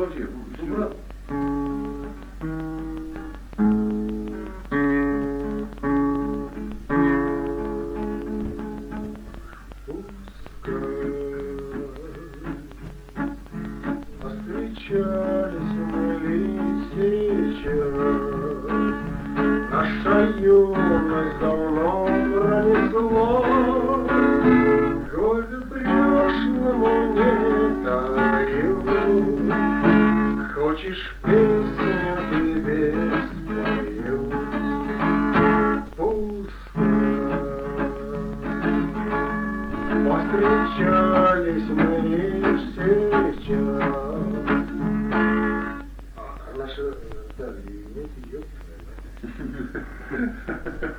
вообще, дура. Встречались мы ли сейчас, наша юность давно пронесло, годы пришлому не таю. Хочешь песню тебе спою, пускай. Повстречались мы лишь сейчас. Наша, да, нет ее.